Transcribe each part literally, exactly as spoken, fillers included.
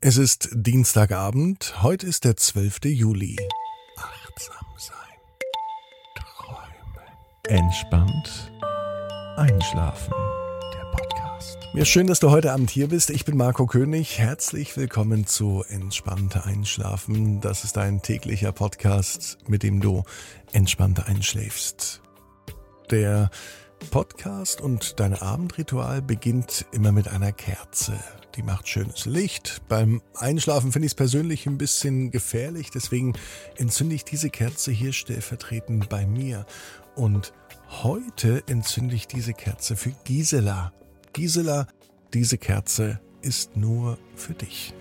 Es ist Dienstagabend, heute ist der zwölfte Juli. Achtsam sein, träumen, entspannt einschlafen. Der Podcast. Mir schön, dass du heute Abend hier bist. Ich bin Marco König. Herzlich willkommen zu Entspannte Einschlafen. Das ist ein täglicher Podcast, mit dem du entspannter einschläfst. Der Podcast und dein Abendritual beginnt immer mit einer Kerze. Die macht schönes Licht. Beim Einschlafen finde ich es persönlich ein bisschen gefährlich, deswegen entzünde ich diese Kerze hier stellvertretend bei mir. Und heute entzünde ich diese Kerze für Gisela. Gisela, diese Kerze ist nur für dich.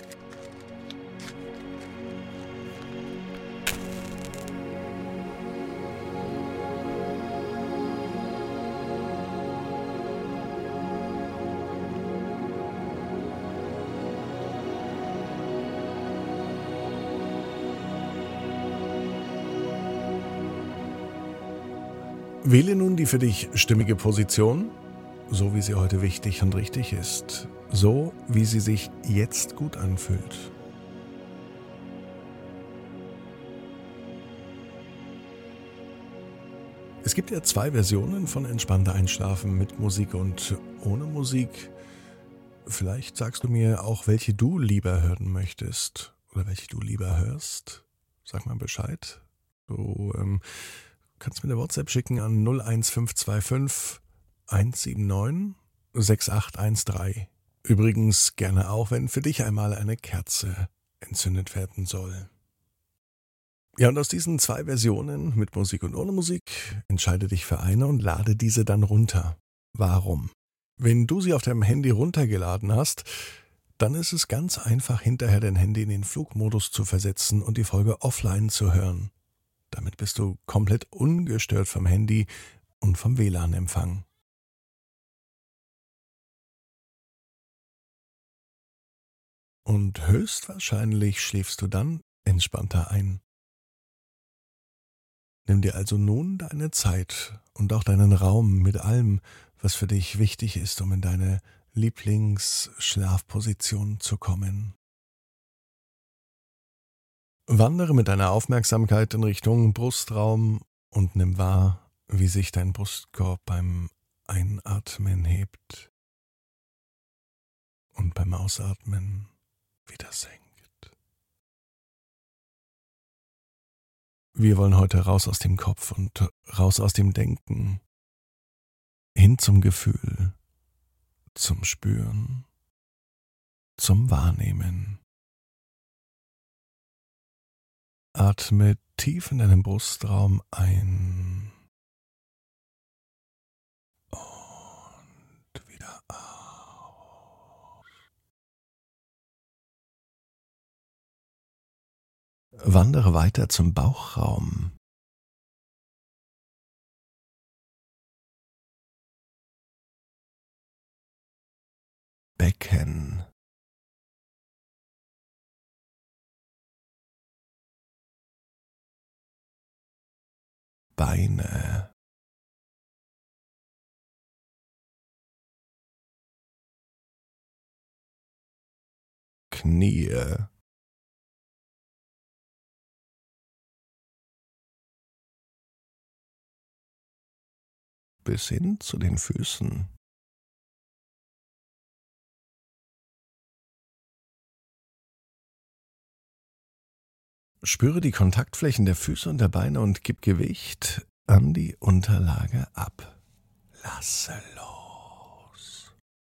Wähle nun die für dich stimmige Position, so wie sie heute wichtig und richtig ist, so wie sie sich jetzt gut anfühlt. Es gibt ja zwei Versionen von entspannter Einschlafen, mit Musik und ohne Musik. Vielleicht sagst du mir auch, welche du lieber hören möchtest oder welche du lieber hörst. Sag mal Bescheid. Du ähm, kannst mir eine WhatsApp schicken an null eins fünf zwei fünf eins sieben neun sechs acht eins drei. Übrigens gerne auch, wenn für dich einmal eine Kerze entzündet werden soll. Ja, und aus diesen zwei Versionen, mit Musik und ohne Musik, entscheide dich für eine und lade diese dann runter. Warum? Wenn du sie auf deinem Handy runtergeladen hast, dann ist es ganz einfach, hinterher dein Handy in den Flugmodus zu versetzen und die Folge offline zu hören. Damit bist du komplett ungestört vom Handy und vom W L A N-Empfang. Und höchstwahrscheinlich schläfst du dann entspannter ein. Nimm dir also nun deine Zeit und auch deinen Raum mit allem, was für dich wichtig ist, um in deine Lieblingsschlafposition zu kommen. Wandere mit deiner Aufmerksamkeit in Richtung Brustraum und nimm wahr, wie sich dein Brustkorb beim Einatmen hebt und beim Ausatmen wieder senkt. Wir wollen heute raus aus dem Kopf und raus aus dem Denken, hin zum Gefühl, zum Spüren, zum Wahrnehmen. Atme tief in deinen Brustraum ein und wieder aus. Wandere weiter zum Bauchraum. Becken. Beine. Knie. Bis hin zu den Füßen. Spüre die Kontaktflächen der Füße und der Beine und gib Gewicht an die Unterlage ab. Lasse los.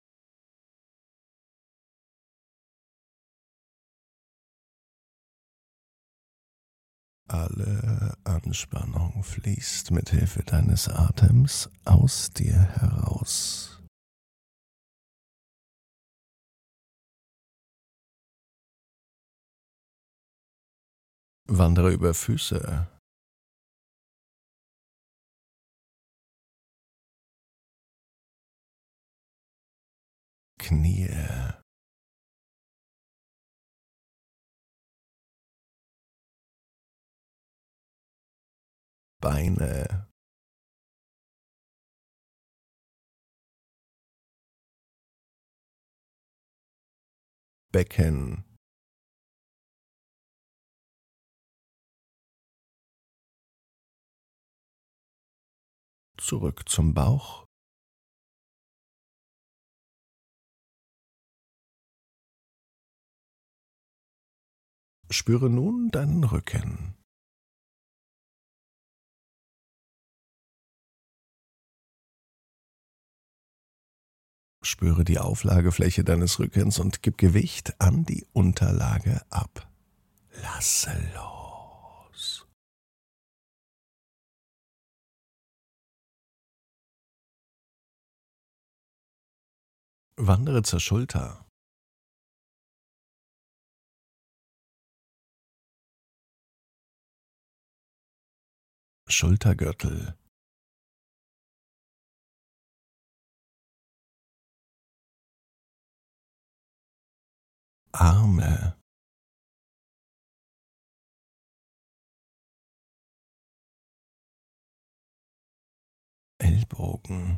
Alle Anspannung fließt mit Hilfe deines Atems aus dir heraus. Wandere über Füße. Knie. Beine. Becken. Zurück zum Bauch. Spüre nun deinen Rücken. Spüre die Auflagefläche deines Rückens und gib Gewicht an die Unterlage ab. Lasse los. Wandere zur Schulter. Schultergürtel. Arme. Ellbogen.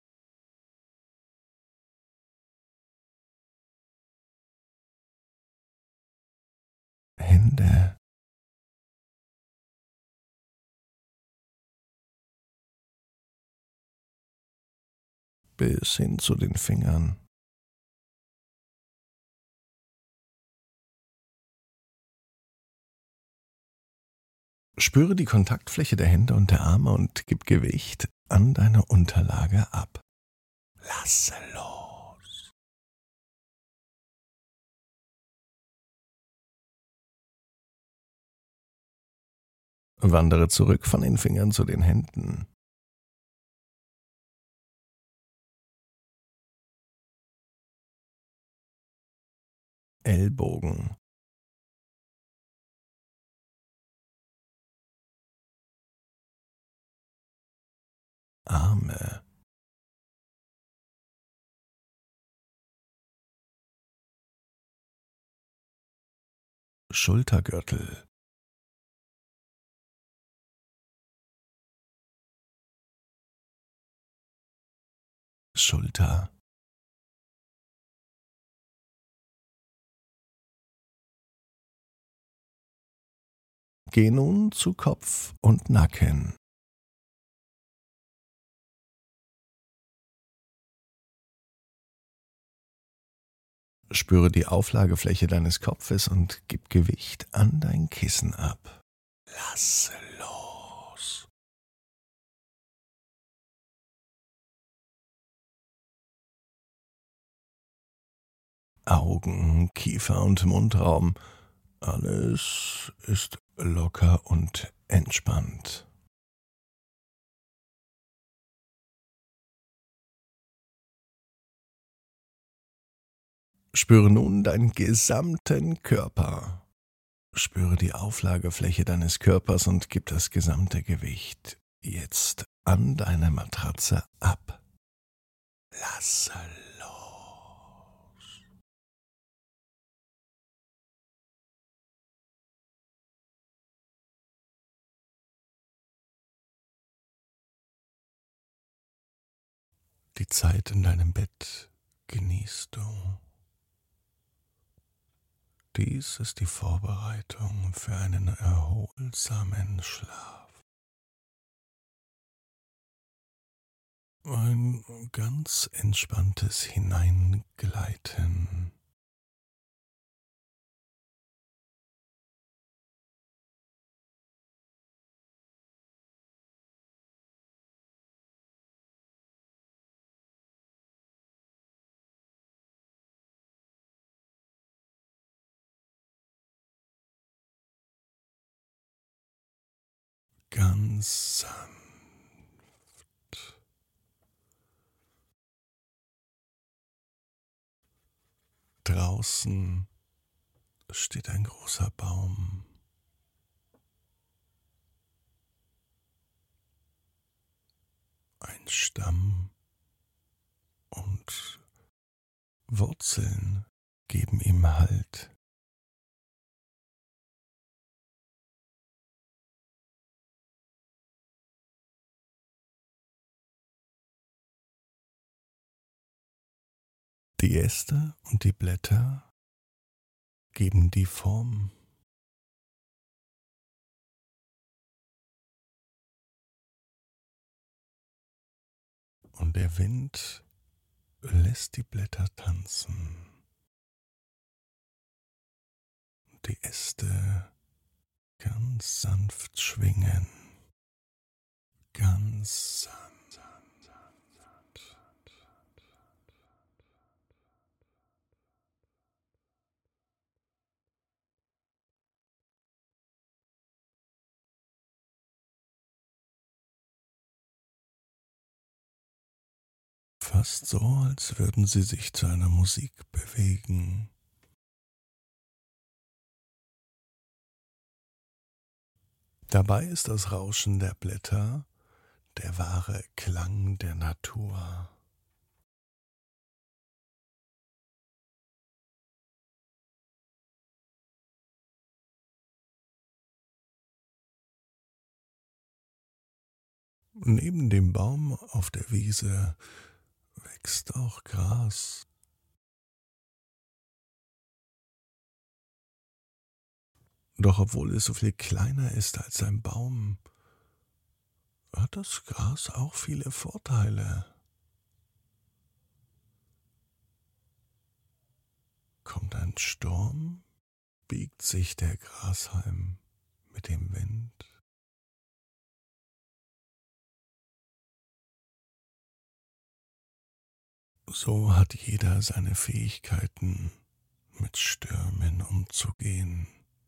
Hände. Bis hin zu den Fingern. Spüre die Kontaktfläche der Hände und der Arme und gib Gewicht an deine Unterlage ab. Lasse los. Wandere zurück von den Fingern zu den Händen. Ellbogen. Arme. Schultergürtel. Schulter. Geh nun zu Kopf und Nacken. Spüre die Auflagefläche deines Kopfes und gib Gewicht an dein Kissen ab. Lasse los. Augen, Kiefer und Mundraum. Alles ist locker und entspannt. Spüre nun deinen gesamten Körper. Spüre die Auflagefläche deines Körpers und gib das gesamte Gewicht jetzt an deine Matratze ab. Lasse los. Die Zeit in deinem Bett genießt du. Dies ist die Vorbereitung für einen erholsamen Schlaf. Ein ganz entspanntes Hineingleiten. Ganz sanft. Draußen steht ein großer Baum. Ein Stamm und Wurzeln geben ihm Halt. Die Äste und die Blätter geben die Form. Und der Wind lässt die Blätter tanzen. Die Äste ganz sanft schwingen. Ganz sanft. Fast so, als würden sie sich zu einer Musik bewegen. Dabei ist das Rauschen der Blätter der wahre Klang der Natur. Neben dem Baum auf der Wiese wächst auch Gras. Doch obwohl es so viel kleiner ist als ein Baum, hat das Gras auch viele Vorteile. Kommt ein Sturm, biegt sich der Grashalm mit dem Wind. So hat jeder seine Fähigkeiten, mit Stürmen umzugehen.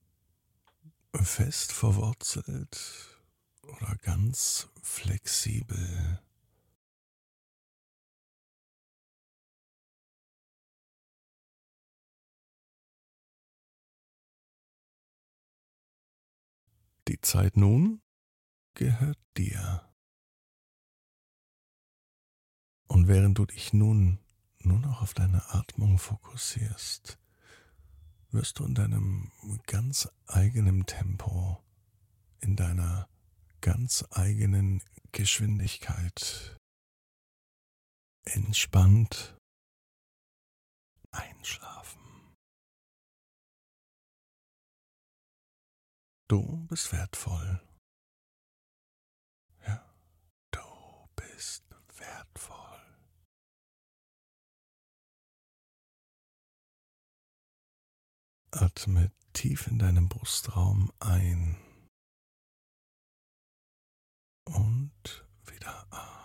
Fest verwurzelt oder ganz flexibel. Die Zeit nun gehört dir. Und während du dich nun nur noch auf deine Atmung fokussierst, wirst du in deinem ganz eigenen Tempo, in deiner ganz eigenen Geschwindigkeit entspannt einschlafen. Du bist wertvoll. Ja, du bist wertvoll. Atme tief in deinem Brustraum ein und wieder aus.